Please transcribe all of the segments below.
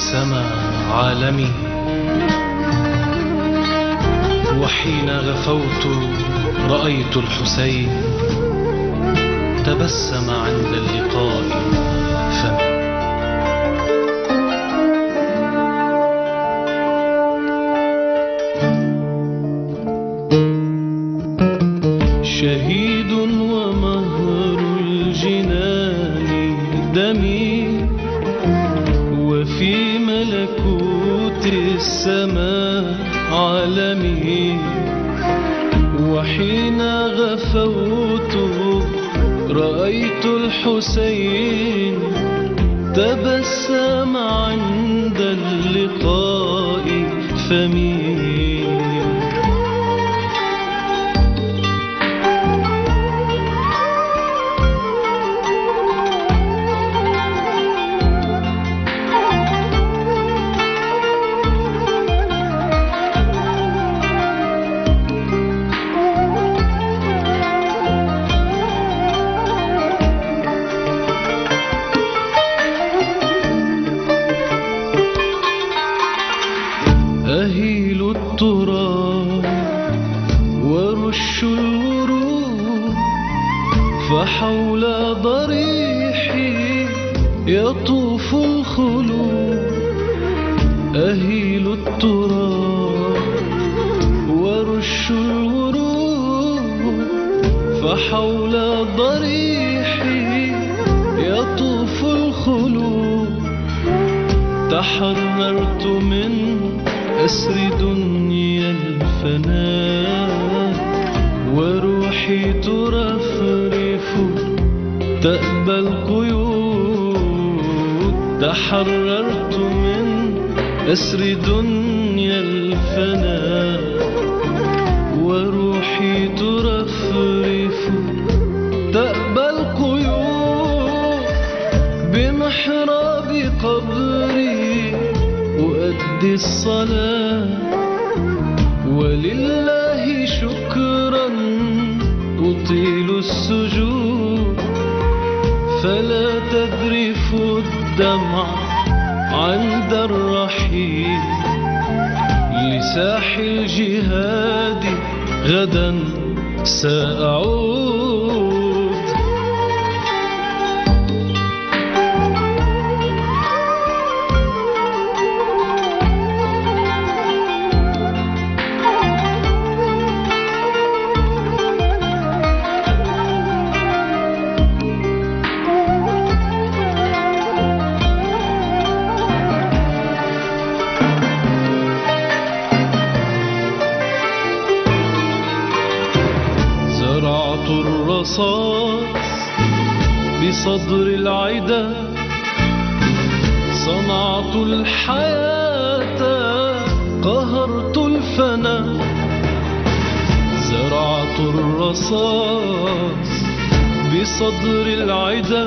تبسم عالمي، وحين غفوت رأيت الحسين تبسم عند اللقاء فمي. شهيد ومهر الجنان دمي، وفي ملكوت السماء عالمي، وحين غفوت رأيت الحسين تبسم عند اللقاء فمي. أهيل التراب ورش الورود، فحول ضريحي يطوف الخلود. أهيل التراب ورش الورود، فحول ضريحي يطوف الخلود. تحررت من أسر دنيا الفناء، وروحي ترفرف تأبى القيود. تحررت من أسر دنيا الفناء، وروحي ترفرف تأبى القيود. بمحراب قبري أؤدي الصلاة، ولله شكرا أطيل السجود. فلا تذرف الدمع عند الرحيل، لساح الجهاد غدا سأعود. زرعت الرصاص بصدر العدا، صنعت الحياة قهرت الفنا. زرعت الرصاص بصدر العدا،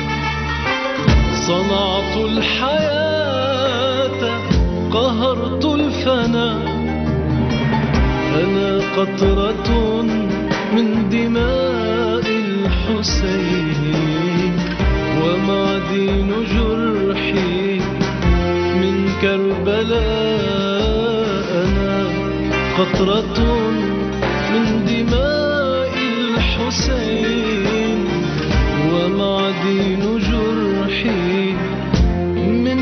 صنعت الحياة قهرت الفنا. أنا قطرة من دماء الحسين، ومعدن جرحي من كربلاء. أنا قطرة من دماء الحسين، ومعدن جرحي من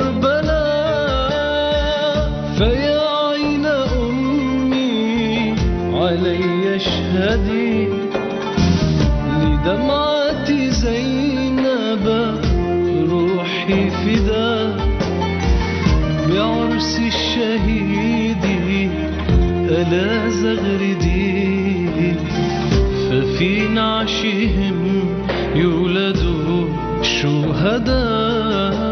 كربلاء. فيا عين أمي علي اشهدي، لدمعة زينب روحي فدا. بعرس الشهيد ألا زغردي، ففي نعشهم يولد الشهداء.